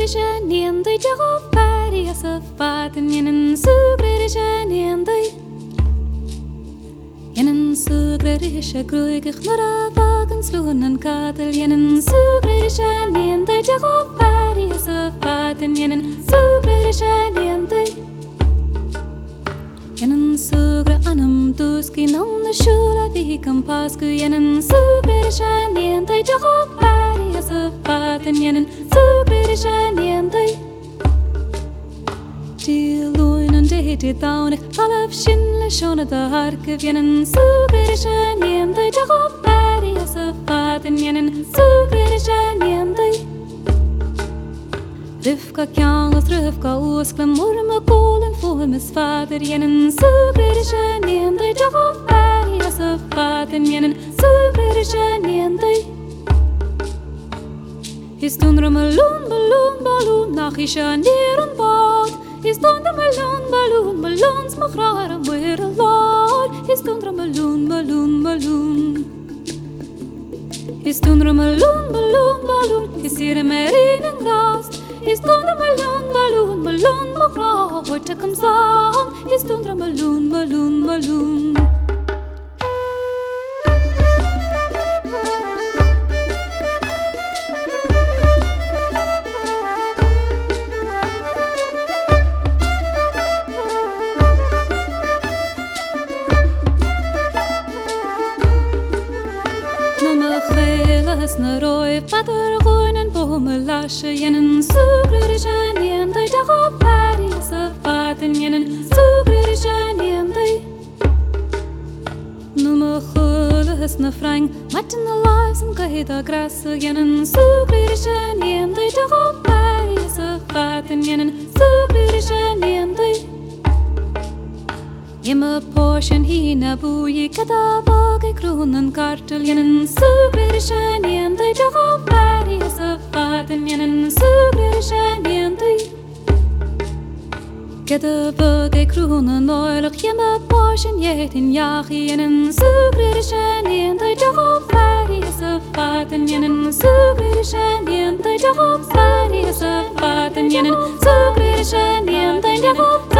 sugrische niente giago pari a safaten jenen sugrische niente jenen sugrische gruige gnora vagen slunen katel jenen sugrische niente giago pari a safaten jenen sugrische niente jenen sugre anam tuski non de shura vi kampasku jenen sugrische niente giago pari a safaten jenen sugrische niente Luinen de taunig half shinle shona da harke jenen sugrische niente giago pari a safaten jenen sugrische niente Rivka kjangos rivka oskla murma kolen fuhmes fader jenen sugrische niente giago pari a safaten jenen sugrische niente Is toen er balloon, nach is neer een boot. Is toen er balloons, mag raar en weer een lood. Is toen er balloon. Is toen er balloon, is hier een marine gras. Is toen er balloon, mag raar, wordt ik hem zang. Is toen er balloon. Na roi pater goinen bome lasche jenen sugrische niente giago pari a safaten jenen sugrische niente Nume gules na frang matin na lives en kahita grasse jenen sugrische niente giago pari a safaten jenen sugrische niente Jemme porschen hina buji kada vage kronen kartel jenen sugrische niente giago pari a safaten jenen sugrische niente Kada vage kronen oilig jemme porschen jetin jagi jenen sugrische niente giago pari a safaten jenen sugrische niente giago pari a safaten jenen sugrische niente giago